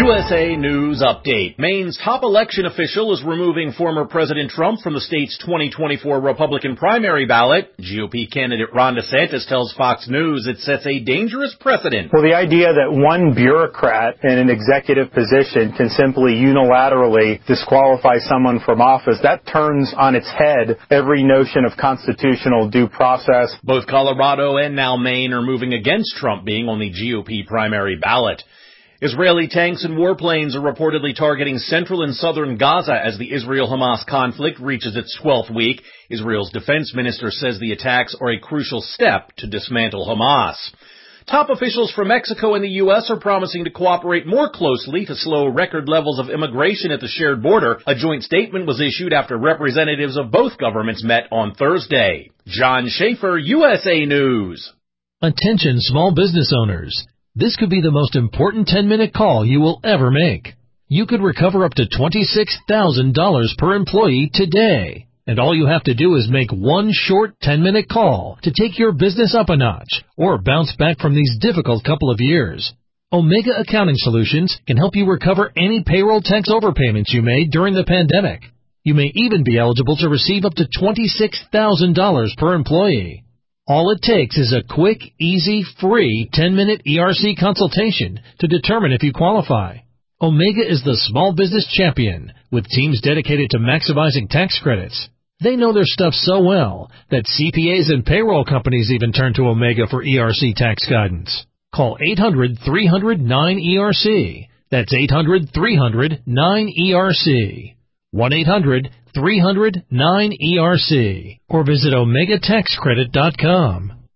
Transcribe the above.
USA News Update. Maine's top election official is removing former President Trump from the state's 2024 Republican primary ballot. GOP candidate Ron DeSantis tells Fox News it sets a dangerous precedent. Well, the idea that one bureaucrat in an executive position can simply unilaterally disqualify someone from office, that turns on its head every notion of constitutional due process. Both Colorado and now Maine are moving against Trump being on the GOP primary ballot. Israeli tanks and warplanes are reportedly targeting central and southern Gaza as the Israel-Hamas conflict reaches its 12th week. Israel's defense minister says the attacks are a crucial step to dismantle Hamas. Top officials from Mexico and the U.S. are promising to cooperate more closely to slow record levels of immigration at the shared border. A joint statement was issued after representatives of both governments met on Thursday. John Schaefer, USA News. Attention small business owners. This could be the most important 10-minute call you will ever make. You could recover up to $26,000 per employee today. And all you have to do is make one short 10-minute call to take your business up a notch or bounce back from these difficult couple of years. Omega Accounting Solutions can help you recover any payroll tax overpayments you made during the pandemic. You may even be eligible to receive up to $26,000 per employee. All it takes is a quick, easy, free 10-minute ERC consultation to determine if you qualify. Omega is the small business champion with teams dedicated to maximizing tax credits. They know their stuff so well that CPAs and payroll companies even turn to Omega for ERC tax guidance. Call 800-300-9ERC. That's 800-300-9ERC. 1-800-300-9ERC. Or visit OmegaTaxCredit.com.